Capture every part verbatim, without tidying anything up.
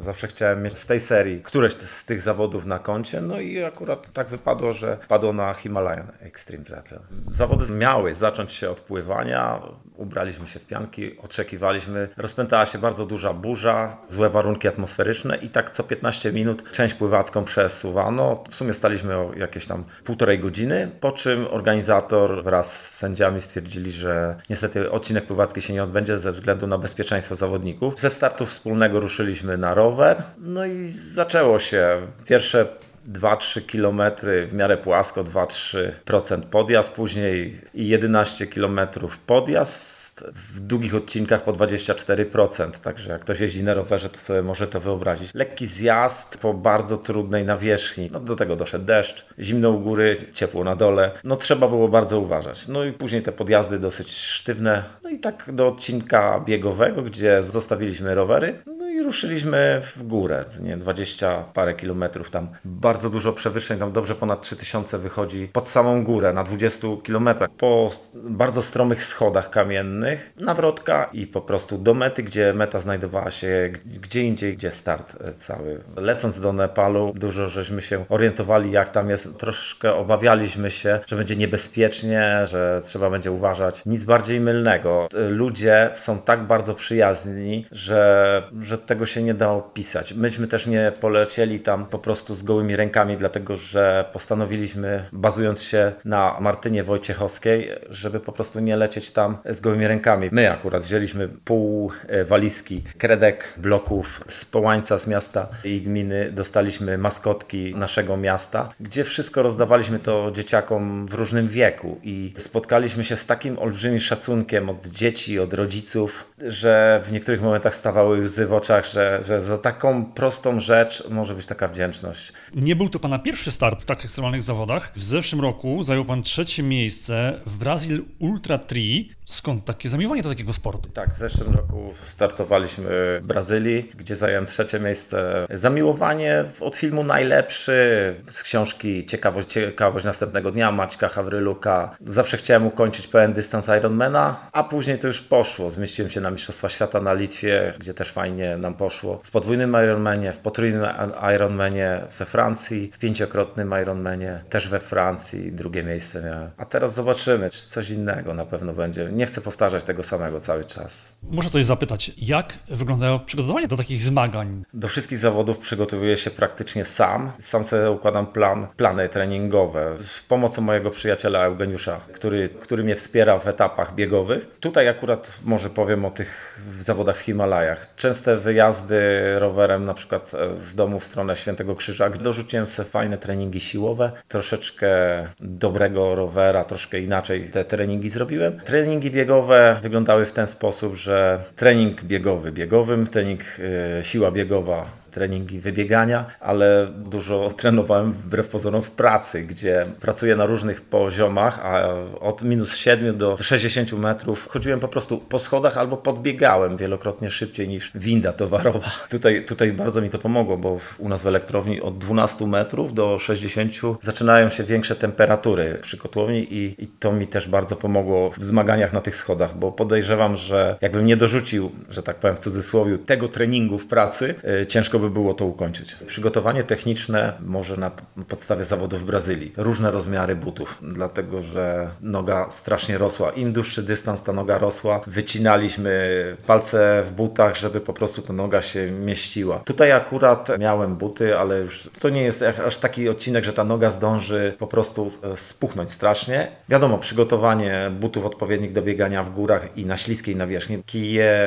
Zawsze chciałem mieć z tej serii któreś z tych zawodów na koncie, no i akurat tak wypadło, że padło na Himalayan Extreme Triathlon. Zawody miały zacząć się od pływania, ubraliśmy się w pianki, oczekiwaliśmy, rozpętała się bardzo duża burza, złe warunki atmosferyczne i tak co piętnaście minut część pływacką przesuwano. W sumie staliśmy o jakieś tam półtorej godziny, po czym organizator wraz z sędziami stwierdzili, że niestety odcinek pływacki się nie odbędzie ze względu na bezpieczeństwo zawodników. Ze startu wspólnego ruszyliśmy na rower, no i zaczęło się. Pierwsze dwa trzy kilometry w miarę płasko, dwa trzy procent podjazd, później i jedenaście kilometrów podjazd, w długich odcinkach po dwadzieścia cztery procent, także jak ktoś jeździ na rowerze, to sobie może to wyobrazić. Lekki zjazd po bardzo trudnej nawierzchni, no do tego doszedł deszcz, zimno u góry, ciepło na dole, no trzeba było bardzo uważać. No i później te podjazdy dosyć sztywne, no i tak do odcinka biegowego, gdzie zostawiliśmy rowery, i ruszyliśmy w górę, nie, dwadzieścia parę kilometrów, tam bardzo dużo przewyższeń, tam dobrze ponad trzy tysiące wychodzi pod samą górę, na dwudziestu kilometrach, po bardzo stromych schodach kamiennych, nawrotka i po prostu do mety, gdzie meta znajdowała się gdzie indziej, gdzie start cały. Lecąc do Nepalu, dużo żeśmy się orientowali, jak tam jest, troszkę obawialiśmy się, że będzie niebezpiecznie, że trzeba będzie uważać. Nic bardziej mylnego. Ludzie są tak bardzo przyjazni, że, że tego się nie da opisać. Myśmy też nie polecieli tam po prostu z gołymi rękami, dlatego że postanowiliśmy, bazując się na Martynie Wojciechowskiej, żeby po prostu nie lecieć tam z gołymi rękami. My akurat wzięliśmy pół walizki kredek, bloków z Połańca, z miasta i gminy. Dostaliśmy maskotki naszego miasta, gdzie wszystko rozdawaliśmy to dzieciakom w różnym wieku i spotkaliśmy się z takim olbrzymim szacunkiem od dzieci, od rodziców, że w niektórych momentach stawały łzy w oczach, Że, że za taką prostą rzecz może być taka wdzięczność. Nie był to Pana pierwszy start w tak ekstremalnych zawodach. W zeszłym roku zajął Pan trzecie miejsce w Brazil Ultra Tri. Skąd takie zamiłowanie do takiego sportu? Tak, w zeszłym roku startowaliśmy w Brazylii, gdzie zająłem trzecie miejsce. Zamiłowanie od filmu Najlepszy, z książki Ciekawość, ciekawość następnego dnia Maćka Hawryluka. Zawsze chciałem ukończyć pełen dystans Ironmana, a później to już poszło. Zmieściłem się na Mistrzostwa Świata na Litwie, gdzie też fajnie nam poszło. W podwójnym Ironmanie, w potrójnym Ironmanie we Francji, w pięciokrotnym Ironmanie też we Francji drugie miejsce miałem. A teraz zobaczymy, czy coś innego na pewno będzie. Nie chcę powtarzać tego samego cały czas. Muszę tutaj zapytać, jak wyglądało przygotowanie do takich zmagań? Do wszystkich zawodów przygotowuję się praktycznie sam. Sam sobie układam plan, plany treningowe z pomocą mojego przyjaciela Eugeniusza, który, który mnie wspiera w etapach biegowych. Tutaj akurat może powiem o tych zawodach w Himalajach. Częste wyjazdy rowerem na przykład z domu w stronę Świętego Krzyża. Dorzuciłem sobie fajne treningi siłowe, troszeczkę dobrego rowera, troszkę inaczej te treningi zrobiłem. Treningi biegowe wyglądały w ten sposób, że trening biegowy biegowym, trening yy, siła biegowa, treningi wybiegania, ale dużo trenowałem wbrew pozorom w pracy, gdzie pracuję na różnych poziomach, a od minus siedmiu do sześćdziesięciu metrów chodziłem po prostu po schodach albo podbiegałem wielokrotnie szybciej niż winda towarowa. Tutaj, tutaj bardzo mi to pomogło, bo u nas w elektrowni od dwunastu metrów do sześćdziesięciu zaczynają się większe temperatury przy kotłowni i, i to mi też bardzo pomogło w zmaganiach na tych schodach, bo podejrzewam, że jakbym nie dorzucił, że tak powiem w cudzysłowie, tego treningu w pracy, yy, ciężko by było to ukończyć. Przygotowanie techniczne może na podstawie zawodów w Brazylii. Różne rozmiary butów, dlatego że noga strasznie rosła. Im dłuższy dystans ta noga rosła, wycinaliśmy palce w butach, żeby po prostu ta noga się mieściła. Tutaj akurat miałem buty, ale już to nie jest aż taki odcinek, że ta noga zdąży po prostu spuchnąć strasznie. Wiadomo, przygotowanie butów odpowiednich do biegania w górach i na śliskiej nawierzchni. Kije,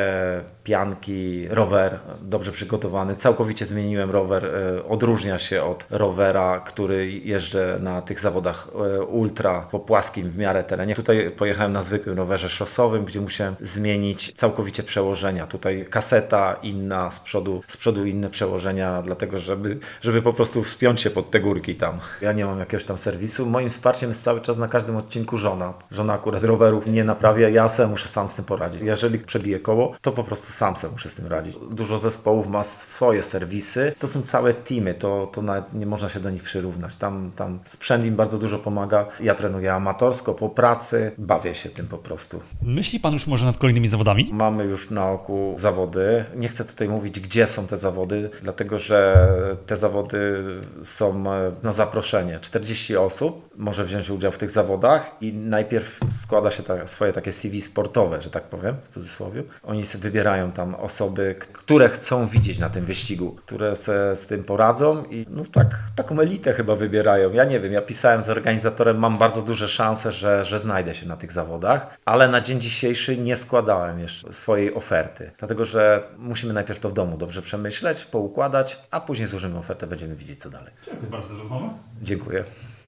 pianki, rower dobrze przygotowany. Całkowicie zmieniłem rower. Odróżnia się od rowera, który jeżdżę na tych zawodach ultra po płaskim w miarę terenie. Tutaj pojechałem na zwykłym rowerze szosowym, gdzie musiałem zmienić całkowicie przełożenia. Tutaj kaseta inna, z przodu, z przodu inne przełożenia, dlatego żeby, żeby po prostu wspiąć się pod te górki tam. Ja nie mam jakiegoś tam serwisu. Moim wsparciem jest cały czas na każdym odcinku żona. Żona akurat rowerów nie naprawia, ja se muszę sam z tym poradzić. Jeżeli przebiję koło, to po prostu sam se muszę z tym radzić. Dużo zespołów ma swoje serwisy. To są całe teamy, to, to nawet nie można się do nich przyrównać. Tam, tam sprzęt im bardzo dużo pomaga. Ja trenuję amatorsko, po pracy, bawię się tym po prostu. Myśli pan już może nad kolejnymi zawodami? Mamy już na oku zawody. Nie chcę tutaj mówić, gdzie są te zawody, dlatego że te zawody są na zaproszenie. czterdzieści osób może wziąć udział w tych zawodach i najpierw składa się ta, swoje takie C V sportowe, że tak powiem, w cudzysłowie. Oni sobie wybierają tam osoby, które chcą widzieć na tym wyścigu, które se z tym poradzą i no tak, taką elitę chyba wybierają. Ja nie wiem, ja pisałem z organizatorem, mam bardzo duże szanse, że, że znajdę się na tych zawodach, ale na dzień dzisiejszy nie składałem jeszcze swojej oferty, dlatego że musimy najpierw to w domu dobrze przemyśleć, poukładać, a później złożymy ofertę, będziemy widzieć co dalej. Dziękuję bardzo za rozmowę. Dziękuję.